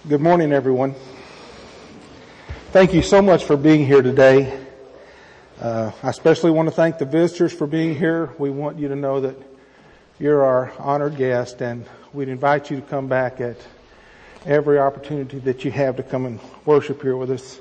Good morning, everyone. Thank you so much for being here today. I especially want to thank the visitors for being here. We want you to know that you're our honored guest, and we'd invite you to come back at every opportunity that you have to come and worship here with us.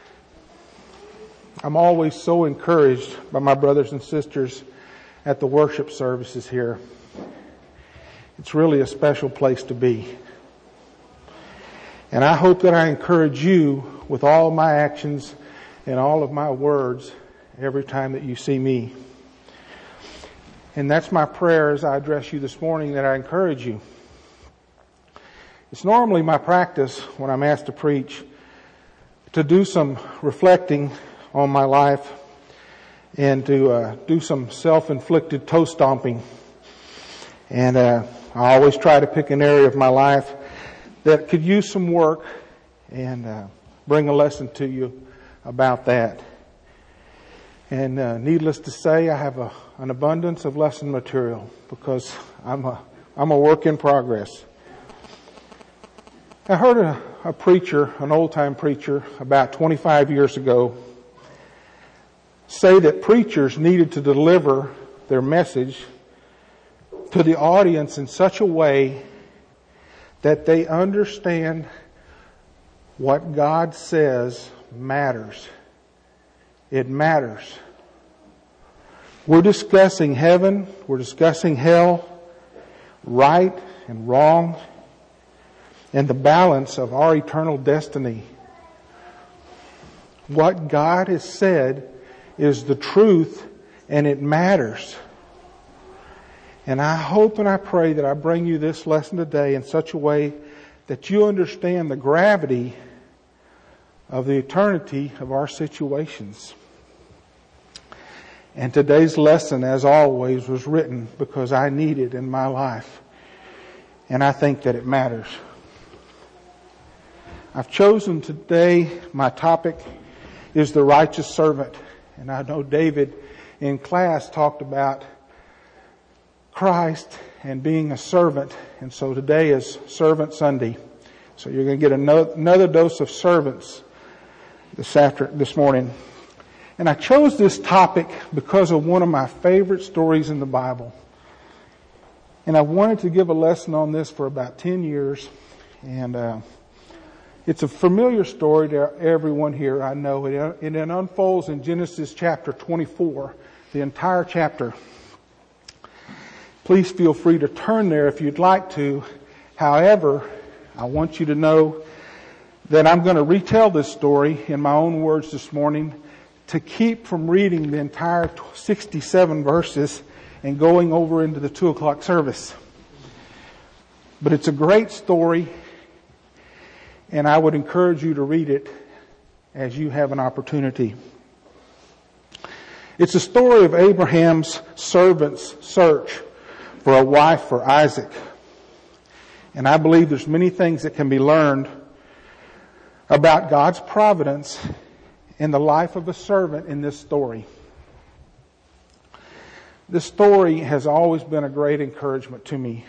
I'm always so encouraged by my brothers and sisters at the worship services here. It's really a special place to be. And I hope that I encourage you with all of my actions and all of my words every time that you see me. And that's my prayer as I address you this morning, that I encourage you. It's normally my practice when I'm asked to preach to do some reflecting on my life and to do some self-inflicted toe stomping. And I always try to pick an area of my life that could use some work and bring a lesson to you about that. And needless to say, I have an abundance of lesson material because I'm a work in progress. I heard a preacher, an old-time preacher, about 25 years ago say that preachers needed to deliver their message to the audience in such a way that they understand what God says matters. It matters. We're discussing heaven, we're discussing hell, right and wrong, and the balance of our eternal destiny. What God has said is the truth, and it matters. And I hope and I pray that I bring you this lesson today in such a way that you understand the gravity of the eternity of our situations. And today's lesson, as always, was written because I need it in my life. And I think that it matters. I've chosen today, my topic is the righteous servant. And I know David in class talked about Christ and being a servant. And so today is Servant Sunday. So you're going to get another dose of servants this morning. And I chose this topic because of one of my favorite stories in the Bible. And I wanted to give a lesson on this for about 10 years. And it's a familiar story to everyone here, I know. It unfolds in Genesis chapter 24, the entire chapter. Please feel free to turn there if you'd like to. However, I want you to know that I'm going to retell this story in my own words this morning to keep from reading the entire 67 verses and going over into the 2 o'clock service. But it's a great story, and I would encourage you to read it as you have an opportunity. It's a story of Abraham's servant's search for a wife for Isaac. And I believe there's many things that can be learned about God's providence in the life of a servant in this story. This story has always been a great encouragement to me.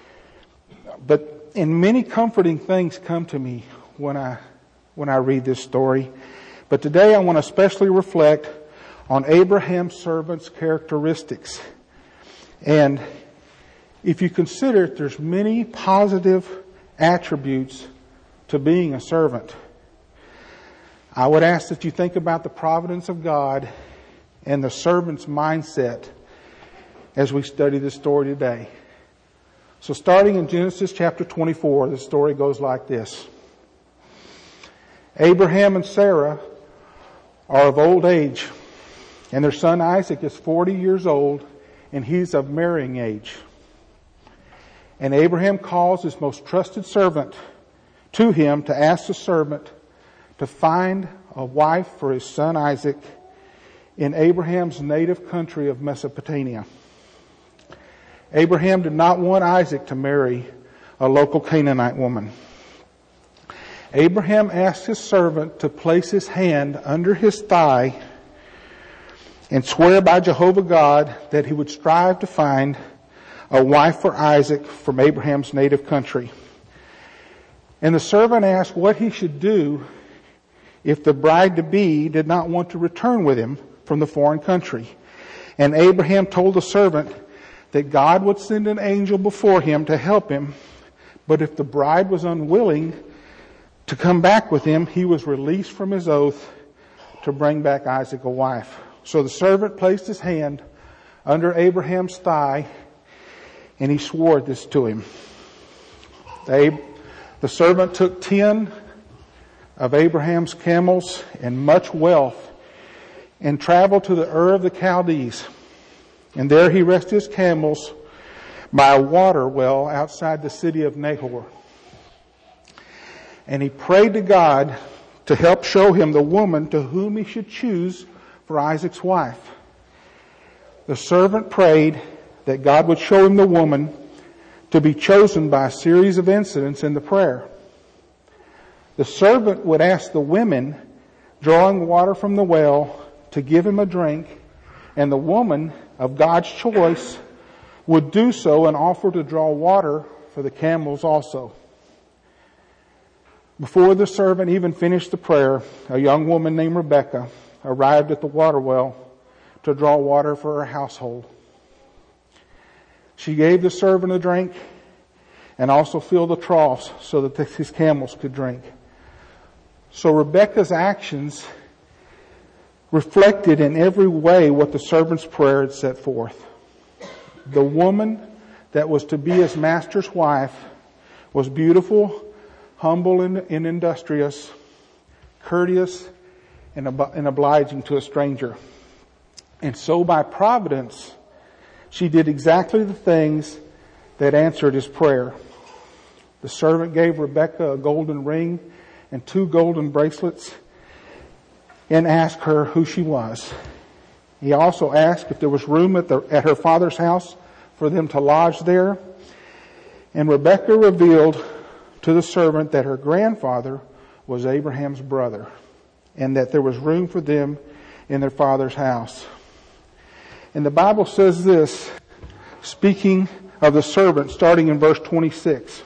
And many comforting things come to me when I read this story. But today I want to especially reflect on Abraham's servant's characteristics. And if you consider it, there's many positive attributes to being a servant. I would ask that you think about the providence of God and the servant's mindset as we study this story today. So starting in Genesis chapter 24, the story goes like this. Abraham and Sarah are of old age, and their son Isaac is 40 years old, and he's of marrying age. And Abraham calls his most trusted servant to him to ask the servant to find a wife for his son Isaac in Abraham's native country of Mesopotamia. Abraham did not want Isaac to marry a local Canaanite woman. Abraham asked his servant to place his hand under his thigh and swear by Jehovah God that he would strive to find a wife for Isaac from Abraham's native country. And the servant asked what he should do if the bride-to-be did not want to return with him from the foreign country. And Abraham told the servant that God would send an angel before him to help him, but if the bride was unwilling to come back with him, he was released from his oath to bring back Isaac a wife. So the servant placed his hand under Abraham's thigh, and he swore this to him. The servant took 10 of Abraham's camels and much wealth and traveled to the Ur of the Chaldees. And there he rested his camels by a water well outside the city of Nahor. And he prayed to God to help show him the woman to whom he should choose for Isaac's wife. The servant prayed that God would show him the woman to be chosen by a series of incidents in the prayer. The servant would ask the women drawing water from the well to give him a drink, and the woman of God's choice would do so and offer to draw water for the camels also. Before the servant even finished the prayer, a young woman named Rebekah arrived at the water well to draw water for her household. She gave the servant a drink and also filled the troughs so that his camels could drink. So Rebekah's actions reflected in every way what the servant's prayer had set forth. The woman that was to be his master's wife was beautiful, humble and industrious, courteous and obliging to a stranger. And so by providence, she did exactly the things that answered his prayer. The servant gave Rebekah a golden ring and 2 golden bracelets and asked her who she was. He also asked if there was room at her father's house for them to lodge there. And Rebekah revealed to the servant that her grandfather was Abraham's brother and that there was room for them in their father's house. And the Bible says this, speaking of the servant, starting in verse 26.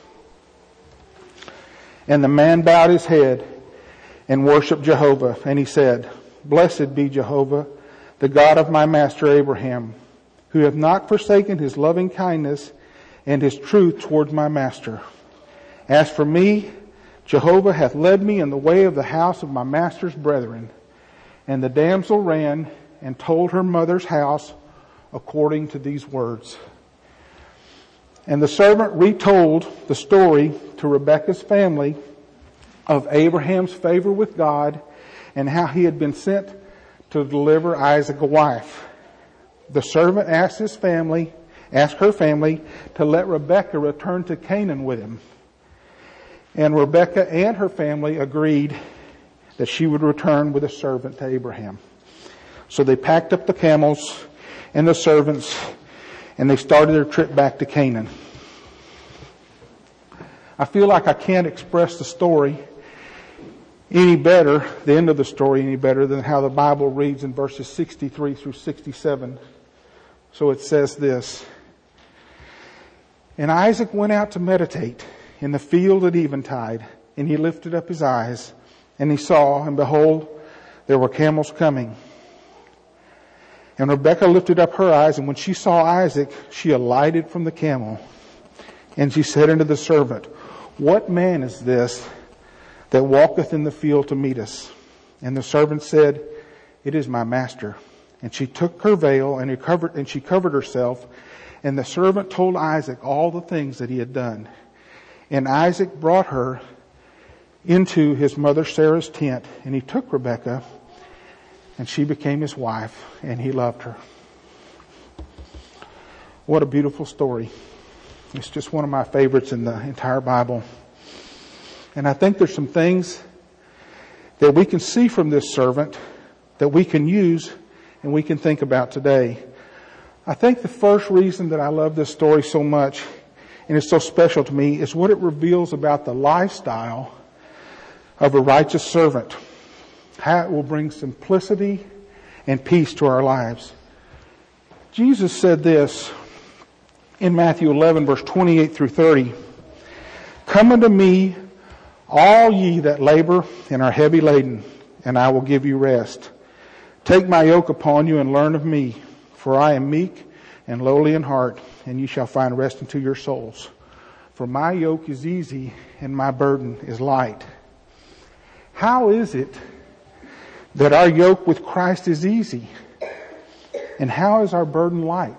And the man bowed his head and worshipped Jehovah. And he said, Blessed be Jehovah, the God of my master Abraham, who hath not forsaken his loving kindness and his truth towards my master. As for me, Jehovah hath led me in the way of the house of my master's brethren. And the damsel ran and told her mother's house according to these words. And the servant retold the story to Rebekah's family of Abraham's favor with God and how he had been sent to deliver Isaac a wife. The servant asked her family to let Rebekah return to Canaan with him. And Rebekah and her family agreed that she would return with the servant to Abraham. So they packed up the camels and the servants, and they started their trip back to Canaan. I feel like I can't express the story any better, the end of the story any better than how the Bible reads in verses 63 through 67. So it says this. And Isaac went out to meditate in the field at eventide, and he lifted up his eyes, and he saw, and behold, there were camels coming. And Rebekah lifted up her eyes, and when she saw Isaac, she alighted from the camel. And she said unto the servant, What man is this that walketh in the field to meet us? And the servant said, It is my master. And she took her veil and she covered herself. And the servant told Isaac all the things that he had done. And Isaac brought her into his mother Sarah's tent, and he took Rebekah, and she became his wife, and he loved her. What a beautiful story. It's just one of my favorites in the entire Bible. And I think there's some things that we can see from this servant that we can use and we can think about today. I think the first reason that I love this story so much and it's so special to me is what it reveals about the lifestyle of a righteous servant. How it will bring simplicity and peace to our lives. Jesus said this in Matthew 11 verse 28 through 30. Come unto me, All ye that labor and are heavy laden, and I will give you rest. Take my yoke upon you and learn of me, for I am meek and lowly in heart, and you shall find rest unto your souls. For my yoke is easy and my burden is light. How is it that our yoke with Christ is easy? And how is our burden light?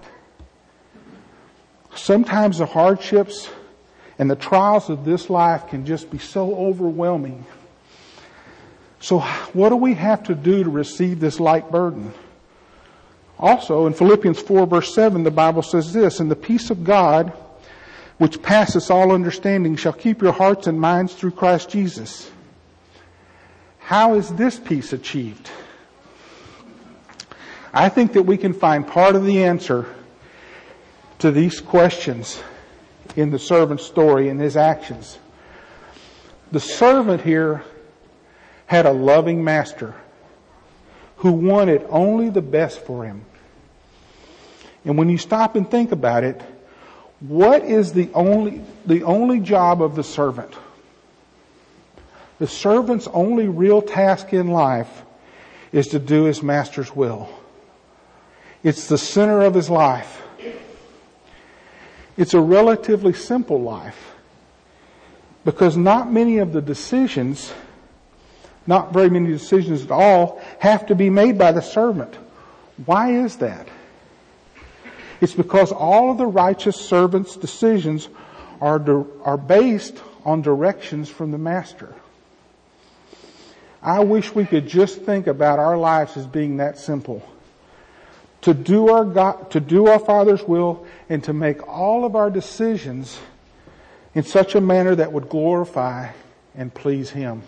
Sometimes the hardships and the trials of this life can just be so overwhelming. So what do we have to do to receive this light burden? Also, in Philippians 4 verse 7, the Bible says this, "And the peace of God, which passeth all understanding, shall keep your hearts and minds through Christ Jesus." How is this peace achieved? I think that we can find part of the answer to these questions in the servant's story and his actions. The servant here had a loving master who wanted only the best for him. And when you stop and think about it, what is the only job of the servant? The servant's only real task in life is to do his master's will. It's the center of his life. It's a relatively simple life because not very many decisions at all have to be made by the servant. Why is that? It's because all of the righteous servant's decisions are based on directions from the master. I wish we could just think about our lives as being that simple. To do our Father's will and to make all of our decisions in such a manner that would glorify and please Him.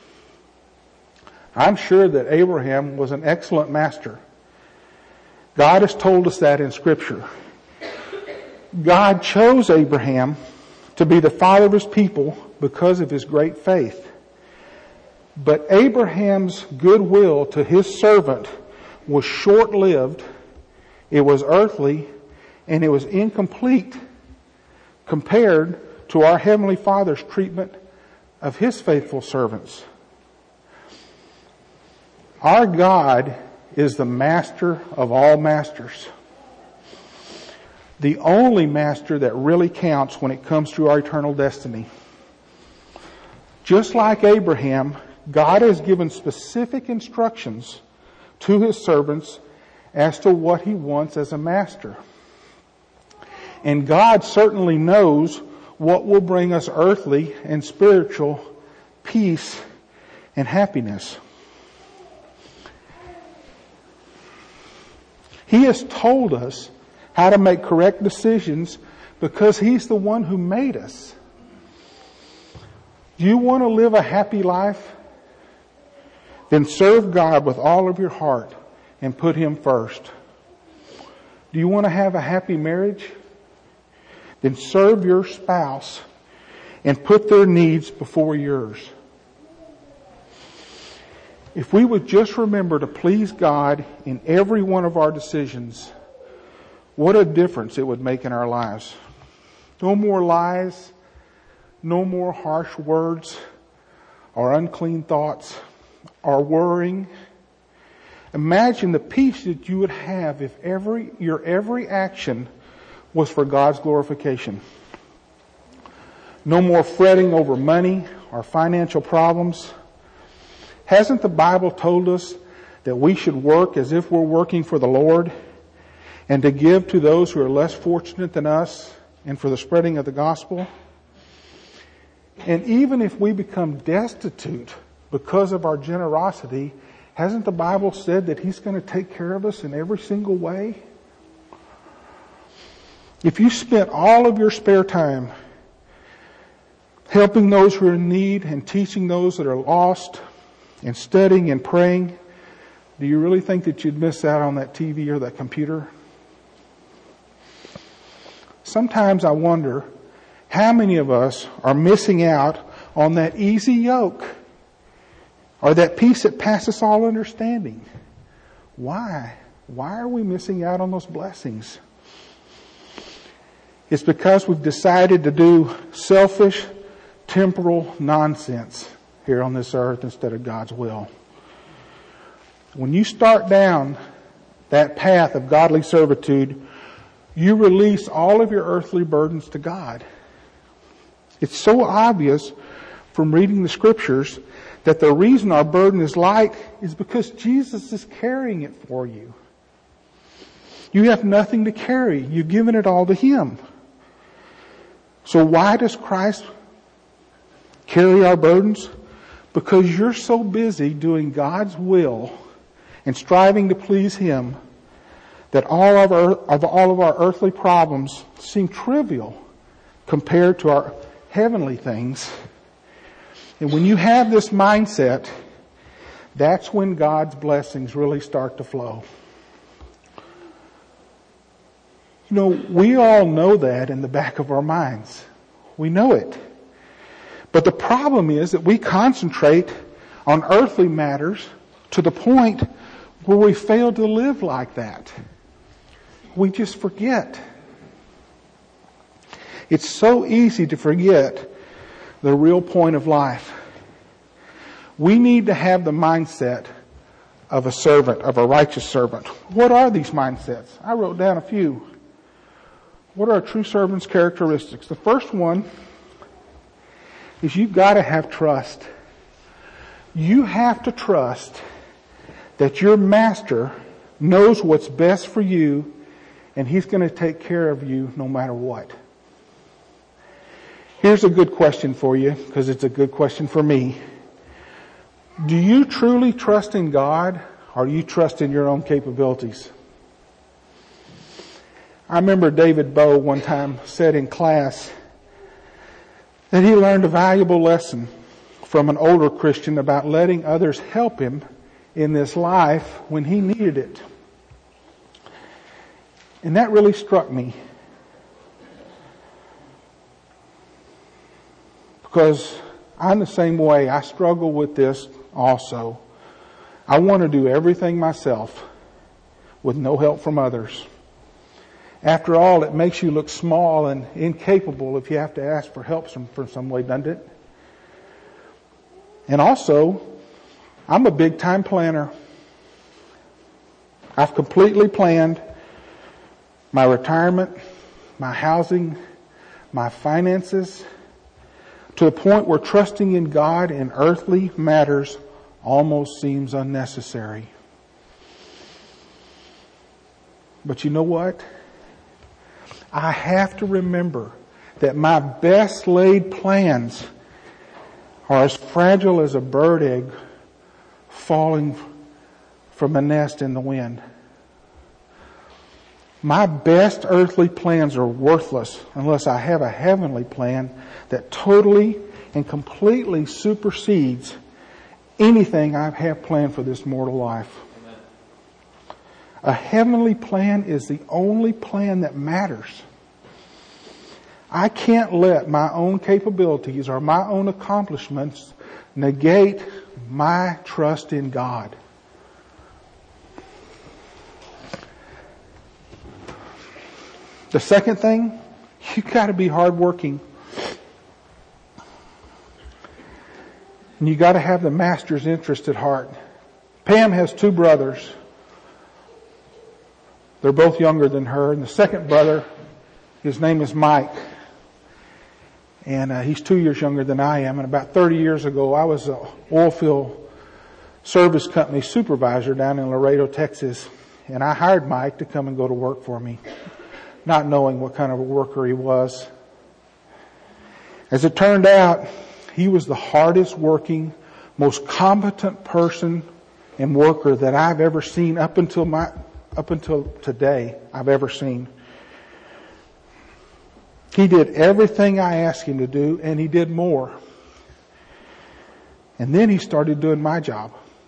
I'm sure that Abraham was an excellent master. God has told us that in Scripture. God chose Abraham to be the father of his people because of his great faith. But Abraham's goodwill to his servant was short-lived, it was earthly, and it was incomplete compared to our Heavenly Father's treatment of His faithful servants. Our God is the master of all masters. The only master that really counts when it comes to our eternal destiny. Just like Abraham, God has given specific instructions to His servants as to what He wants as a master. And God certainly knows what will bring us earthly and spiritual peace and happiness. He has told us how to make correct decisions because He's the one who made us. Do you want to live a happy life? Then serve God with all of your heart and put Him first. Do you want to have a happy marriage? Then serve your spouse and put their needs before yours. If we would just remember to please God in every one of our decisions, what a difference it would make in our lives. No more lies, no more harsh words or unclean thoughts or worrying. Imagine the peace that you would have if your every action was for God's glorification. No more fretting over money or financial problems. Hasn't the Bible told us that we should work as if we're working for the Lord and to give to those who are less fortunate than us and for the spreading of the gospel? And even if we become destitute because of our generosity, hasn't the Bible said that He's going to take care of us in every single way? If you spent all of your spare time helping those who are in need and teaching those that are lost and studying and praying, do you really think that you'd miss out on that TV or that computer? Sometimes I wonder how many of us are missing out on that easy yoke or that peace that passes all understanding. Why? Why are we missing out on those blessings? It's because we've decided to do selfish, temporal nonsense here on this earth instead of God's will. When you start down that path of godly servitude, you release all of your earthly burdens to God. It's so obvious from reading the scriptures that the reason our burden is light is because Jesus is carrying it for you. You have nothing to carry. You've given it all to Him. So why does Christ carry our burdens? Because you're so busy doing God's will and striving to please Him that all of our earthly problems seem trivial compared to our heavenly things. And when you have this mindset, that's when God's blessings really start to flow. You know, we all know that in the back of our minds. We know it. But the problem is that we concentrate on earthly matters to the point where we fail to live like that. We just forget. It's so easy to forget the real point of life. We need to have the mindset of a servant, of a righteous servant. What are these mindsets? I wrote down a few. What are a true servant's characteristics? The first one is you've got to have trust. You have to trust that your master knows what's best for you and He's going to take care of you no matter what. Here's a good question for you, because it's a good question for me. Do you truly trust in God, or do you trust in your own capabilities? I remember David Bowe one time said in class that he learned a valuable lesson from an older Christian about letting others help him in this life when he needed it. And that really struck me. Because I'm the same way. I struggle with this also. I want to do everything myself with no help from others. After all, it makes you look small and incapable if you have to ask for help from some way, doesn't it? And also, I'm a big time planner. I've completely planned my retirement, my housing, my finances, to the point where trusting in God in earthly matters almost seems unnecessary. But you know what? I have to remember that my best laid plans are as fragile as a bird egg falling from a nest in the wind. My best earthly plans are worthless unless I have a heavenly plan that totally and completely supersedes anything I have planned for this mortal life. Amen. A heavenly plan is the only plan that matters. I can't let my own capabilities or my own accomplishments negate my trust in God. The second thing, you've got to be hardworking. And you got to have the master's interest at heart. Pam has two brothers. They're both younger than her. And the second brother, his name is Mike. And he's 2 years younger than I am. And about 30 years ago, I was an oil field service company supervisor down in Laredo, Texas. And I hired Mike to come and go to work for me, not knowing what kind of a worker he was. As it turned out, he was the hardest working, most competent person and worker that I've ever seen up until today I've ever seen. He did everything I asked him to do, and he did more. And then he started doing my job.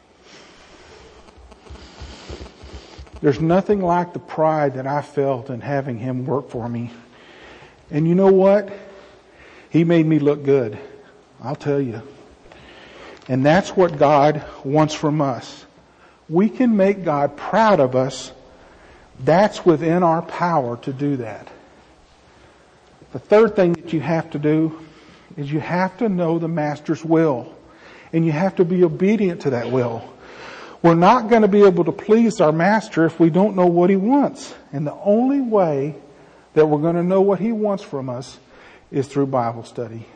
There's nothing like the pride that I felt in having him work for me. And you know what? He made me look good. I'll tell you. And that's what God wants from us. We can make God proud of us. That's within our power to do that. The third thing that you have to do is you have to know the Master's will. And you have to be obedient to that will. We're not going to be able to please our Master if we don't know what He wants. And the only way that we're going to know what He wants from us is through Bible study.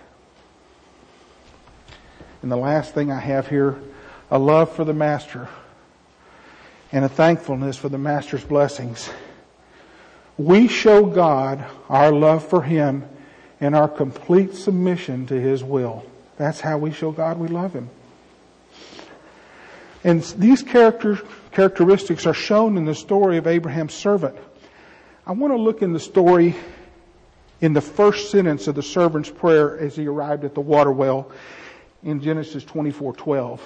And the last thing I have here, a love for the Master and a thankfulness for the Master's blessings. We show God our love for Him and our complete submission to His will. That's how we show God we love Him. And these characteristics are shown in the story of Abraham's servant. I want to look in the story in the first sentence of the servant's prayer as he arrived at the water well in Genesis 24:12.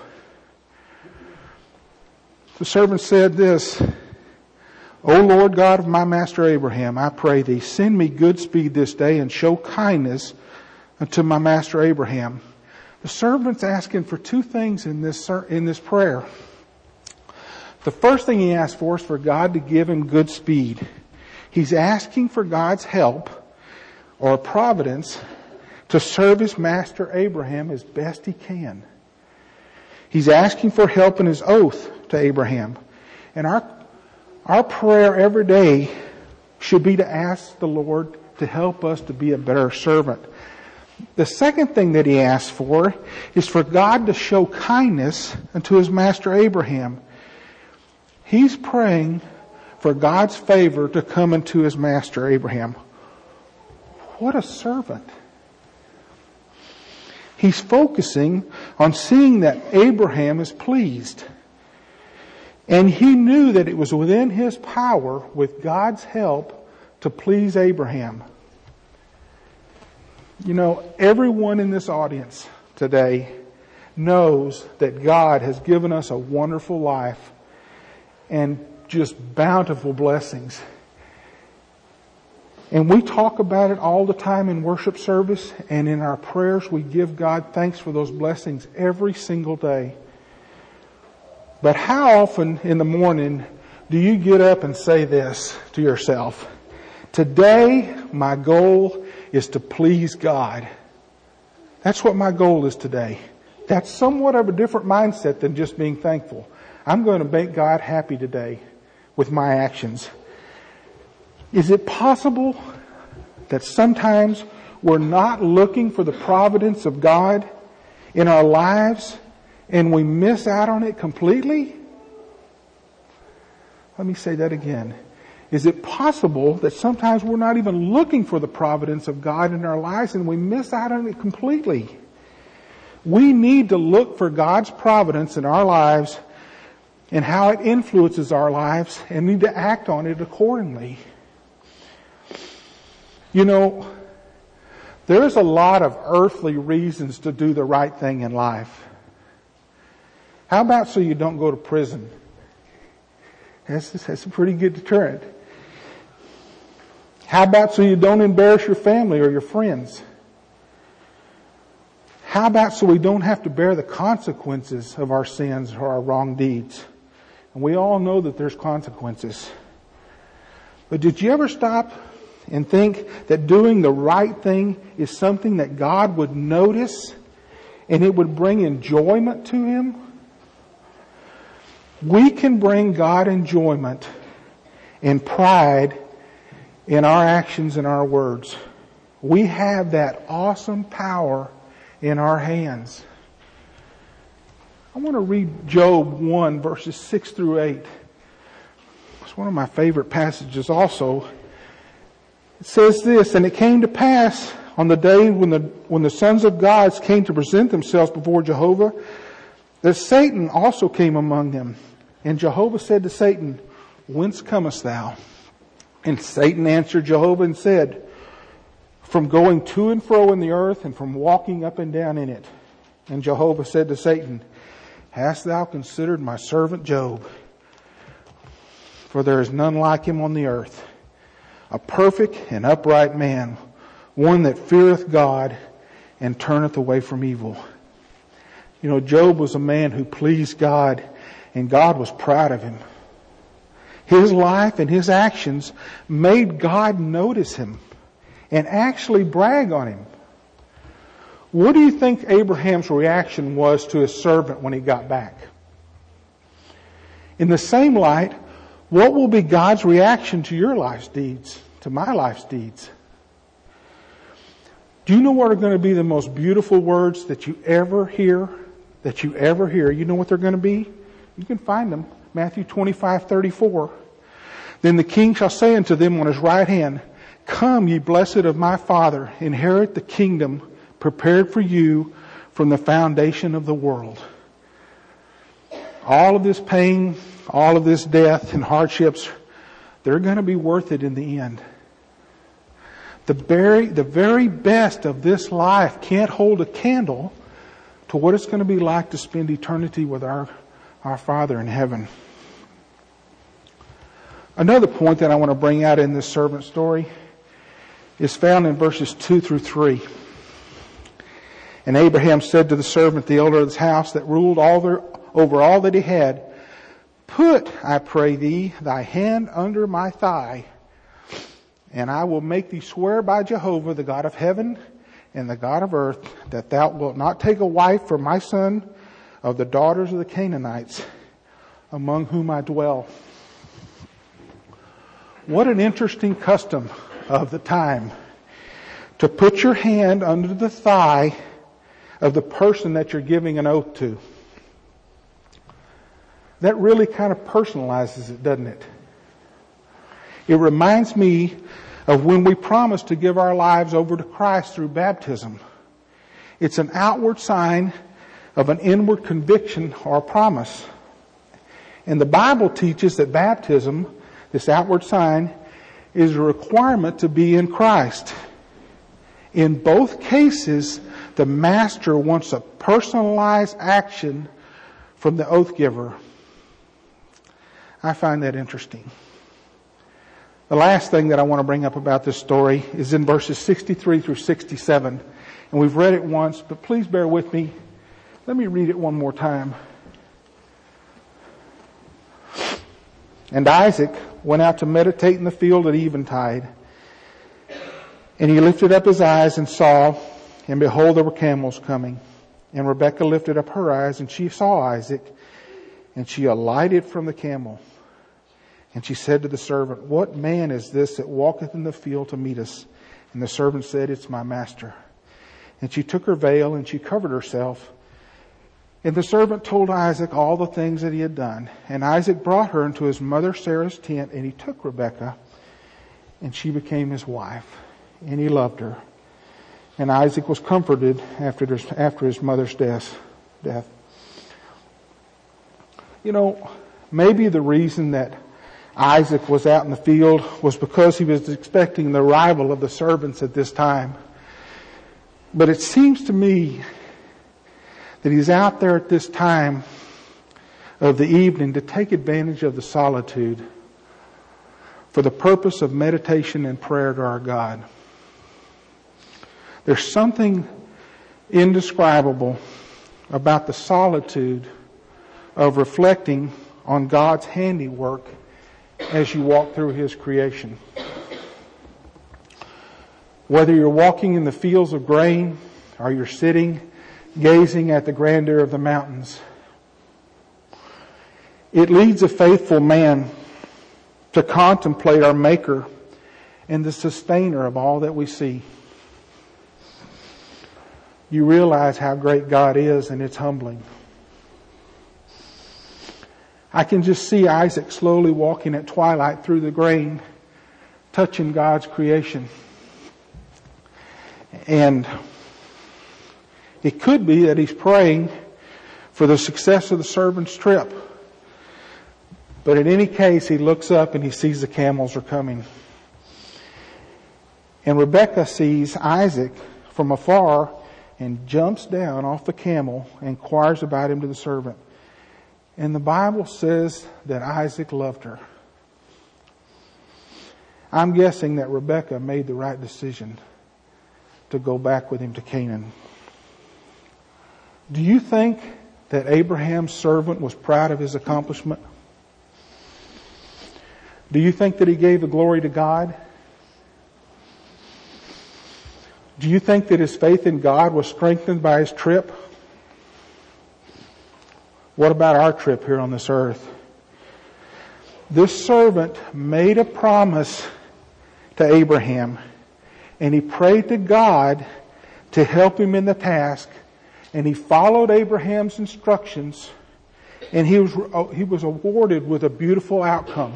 The servant said this, O Lord God of my master Abraham, I pray Thee, send me good speed this day and show kindness unto my master Abraham. The servant's asking for two things in this prayer. The first thing he asks for is for God to give him good speed. He's asking for God's help or providence to serve his master Abraham as best he can. He's asking for help in his oath to Abraham. And our prayer every day should be to ask the Lord to help us to be a better servant. The second thing that he asks for is for God to show kindness unto his master Abraham. He's praying for God's favor to come into his master Abraham. What a servant. He's focusing on seeing that Abraham is pleased. And he knew that it was within his power, with God's help, to please Abraham. You know, everyone in this audience today knows that God has given us a wonderful life and just bountiful blessings. And we talk about it all the time in worship service, and in our prayers we give God thanks for those blessings every single day. But how often in the morning do you get up and say this to yourself? Today, my goal is to please God. That's what my goal is today. That's somewhat of a different mindset than just being thankful. I'm going to make God happy today with my actions. Is it possible that sometimes we're not looking for the providence of God in our lives and we miss out on it completely? Let me say that again. Is it possible that sometimes we're not even looking for the providence of God in our lives and we miss out on it completely? We need to look for God's providence in our lives and how it influences our lives, and need to act on it accordingly. You know, there's a lot of earthly reasons to do the right thing in life. How about so you don't go to prison? That's a pretty good deterrent. How about so you don't embarrass your family or your friends? How about so we don't have to bear the consequences of our sins or our wrong deeds? And we all know that there's consequences. But did you ever stop and think that doing the right thing is something that God would notice and it would bring enjoyment to Him? We can bring God enjoyment and pride in our actions and our words. We have that awesome power in our hands. I want to read Job 1 verses 6 through 8. It's one of my favorite passages also. It says this, and it came to pass on the day when the sons of God came to present themselves before Jehovah, that Satan also came among them. And Jehovah said to Satan, Whence comest thou? And Satan answered Jehovah and said, From going to and fro in the earth and from walking up and down in it. And Jehovah said to Satan, Hast thou considered my servant Job? For there is none like him on the earth, a perfect and upright man, one that feareth God and turneth away from evil. You know, Job was a man who pleased God, and God was proud of him. His life and his actions made God notice him and actually brag on him. What do you think Abraham's reaction was to his servant when he got back? In the same light, what will be God's reaction to your life's deeds, to my life's deeds? Do you know what are going to be the most beautiful words that you ever hear? You know what they're going to be? You can find them. Matthew 25:34. Then the king shall say unto them on his right hand, Come, ye blessed of my Father, inherit the kingdom prepared for you from the foundation of the world. All of this pain, all of this death and hardships, they're going to be worth it in the end. The very best of this life can't hold a candle to what it's going to be like to spend eternity with our Father in heaven. Another point that I want to bring out in this servant story is found in verses 2 through 3. And Abraham said to the servant, the elder of his house, that ruled over all that he had, Put, I pray thee, thy hand under my thigh, and I will make thee swear by Jehovah, the God of heaven and the God of earth, that thou wilt not take a wife for my son of the daughters of the Canaanites, among whom I dwell. What an interesting custom of the time, to put your hand under the thigh of the person that you're giving an oath to. That really kind of personalizes it, doesn't it? It reminds me of when we promise to give our lives over to Christ through baptism. It's an outward sign of an inward conviction or promise. And the Bible teaches that baptism, this outward sign, is a requirement to be in Christ. In both cases, the Master wants a personalized action from the oath giver. I find that interesting. The last thing that I want to bring up about this story is in verses 63 through 67. And we've read it once, but please bear with me. Let me read it one more time. And Isaac went out to meditate in the field at eventide. And he lifted up his eyes and saw, and behold, there were camels coming. And Rebekah lifted up her eyes, and she saw Isaac, and she alighted from the camel. And she said to the servant, What man is this that walketh in the field to meet us? And the servant said, It's my master. And she took her veil, and she covered herself. And the servant told Isaac all the things that he had done. And Isaac brought her into his mother Sarah's tent, and he took Rebekah, and she became his wife. And he loved her. And Isaac was comforted after his mother's death. You know, maybe the reason that Isaac was out in the field was because he was expecting the arrival of the servants at this time. But it seems to me that he's out there at this time of the evening to take advantage of the solitude for the purpose of meditation and prayer to our God. There's something indescribable about the solitude of reflecting on God's handiwork as you walk through His creation. Whether you're walking in the fields of grain or you're sitting gazing at the grandeur of the mountains, it leads a faithful man to contemplate our Maker and the Sustainer of all that we see. You realize how great God is, and it's humbling. I can just see Isaac slowly walking at twilight through the grain, touching God's creation. And it could be that he's praying for the success of the servant's trip. But in any case, he looks up and he sees the camels are coming. And Rebekah sees Isaac from afar and jumps down off the camel and inquires about him to the servant. And the Bible says that Isaac loved her. I'm guessing that Rebekah made the right decision to go back with him to Canaan. Do you think that Abraham's servant was proud of his accomplishment? Do you think that he gave the glory to God? Do you think that his faith in God was strengthened by his trip? What about our trip here on this earth? This servant made a promise to Abraham, and he prayed to God to help him in the task, and he followed Abraham's instructions, and he was awarded with a beautiful outcome.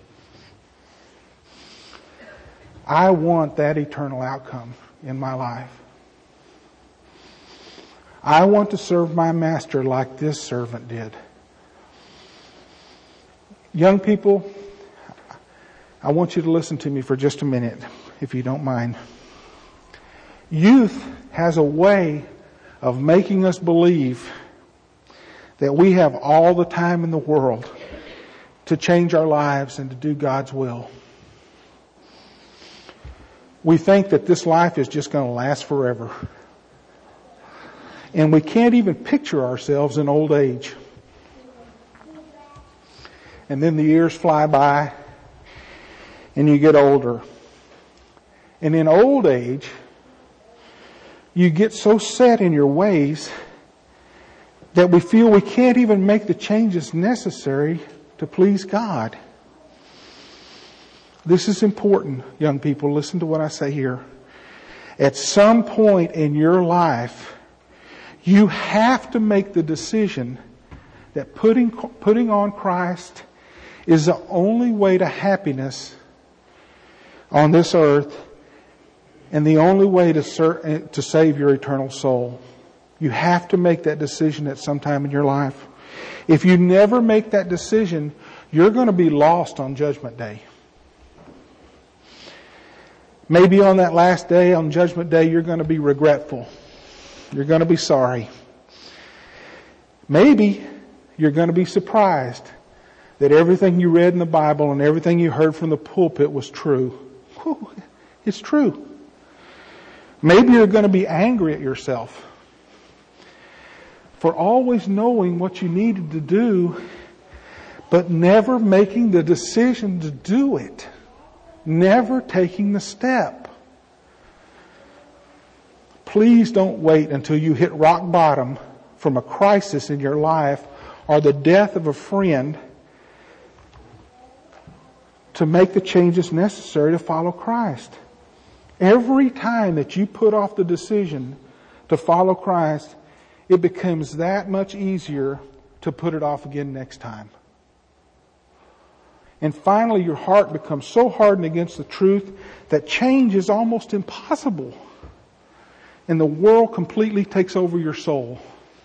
I want that eternal outcome in my life. I want to serve my master like this servant did. Young people, I want you to listen to me for just a minute, if you don't mind. Youth has a way of making us believe that we have all the time in the world to change our lives and to do God's will. We think that this life is just going to last forever. And we can't even picture ourselves in old age. And then the years fly by and you get older. And in old age, you get so set in your ways that we feel we can't even make the changes necessary to please God. This is important, young people. Listen to what I say here. At some point in your life, you have to make the decision that putting on Christ is the only way to happiness on this earth and the only way to save your eternal soul. You have to make that decision at some time in your life. If you never make that decision, you're going to be lost on Judgment Day. Maybe on that last day, on Judgment Day, you're going to be regretful. You're going to be sorry. Maybe you're going to be surprised that everything you read in the Bible and everything you heard from the pulpit was true. Whew, it's true. Maybe you're going to be angry at yourself for always knowing what you needed to do, but never making the decision to do it. Never taking the step. Please don't wait until you hit rock bottom from a crisis in your life or the death of a friend to make the changes necessary to follow Christ. Every time that you put off the decision to follow Christ, it becomes that much easier to put it off again next time. And finally, your heart becomes so hardened against the truth that change is almost impossible. And the world completely takes over your soul.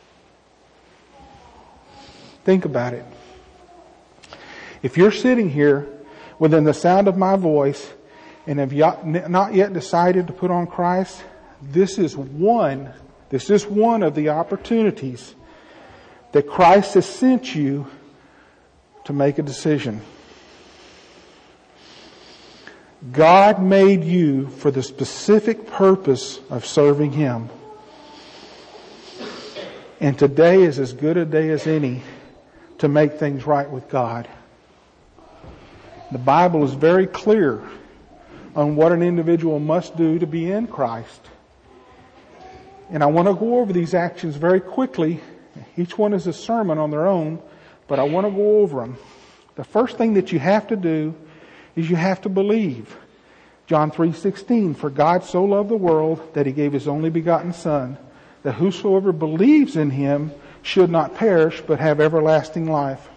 Think about it. If you're sitting here within the sound of my voice and have not yet decided to put on Christ, this is one of the opportunities that Christ has sent you to make a decision. God made you for the specific purpose of serving Him. And today is as good a day as any to make things right with God. The Bible is very clear on what an individual must do to be in Christ. And I want to go over these actions very quickly. Each one is a sermon on their own, but I want to go over them. The first thing that you have to do is you have to believe. John 3:16, for God so loved the world that He gave His only begotten Son, that whosoever believes in Him should not perish but have everlasting life.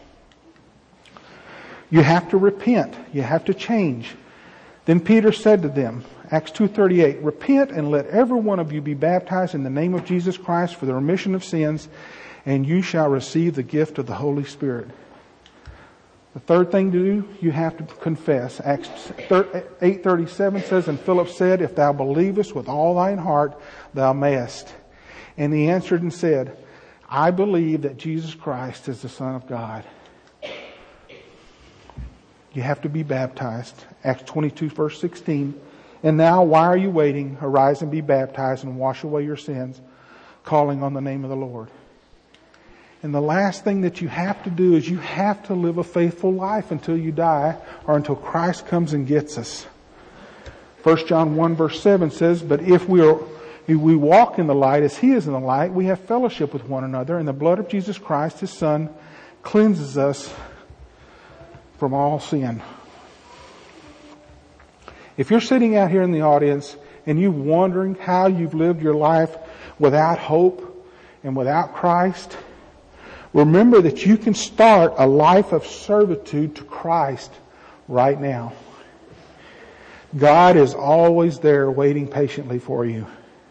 You have to repent. You have to change. Then Peter said to them, Acts 2:38, repent and let every one of you be baptized in the name of Jesus Christ for the remission of sins, and you shall receive the gift of the Holy Spirit. The third thing to do, you have to confess. Acts 8:37 says, and Philip said, if thou believest with all thine heart, thou mayest. And he answered and said, I believe that Jesus Christ is the Son of God. You have to be baptized. Acts 22 verse 16. And now, why are you waiting? Arise and be baptized and wash away your sins, calling on the name of the Lord. And the last thing that you have to do is you have to live a faithful life until you die or until Christ comes and gets us. 1 John 1 verse 7 says, but if we walk in the light as He is in the light, we have fellowship with one another, and the blood of Jesus Christ, His Son, cleanses us from all sin. If you're sitting out here in the audience and you're wondering how you've lived your life without hope and without Christ, remember that you can start a life of servitude to Christ right now. God is always there waiting patiently for you.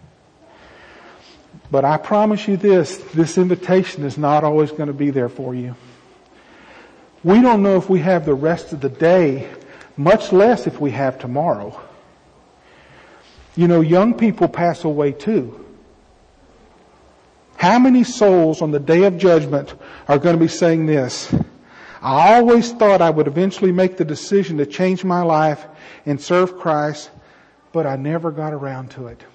But I promise you this invitation is not always going to be there for you. We don't know if we have the rest of the day, much less if we have tomorrow. You know, young people pass away too. How many souls on the day of judgment are going to be saying this? I always thought I would eventually make the decision to change my life and serve Christ, but I never got around to it.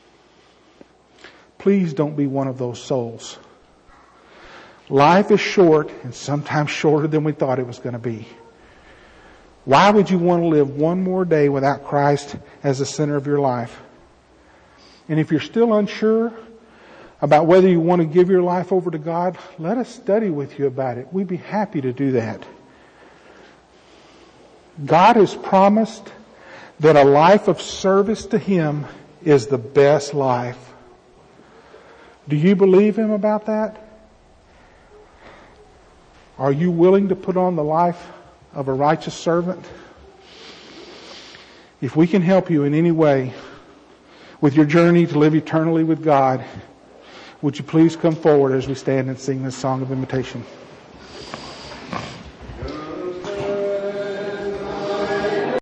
Please don't be one of those souls. Life is short, and sometimes shorter than we thought it was going to be. Why would you want to live one more day without Christ as the center of your life? And if you're still unsure about whether you want to give your life over to God, let us study with you about it. We'd be happy to do that. God has promised that a life of service to Him is the best life. Do you believe Him about that? Are you willing to put on the life of a righteous servant? If we can help you in any way with your journey to live eternally with God, would you please come forward as we stand and sing this song of invitation?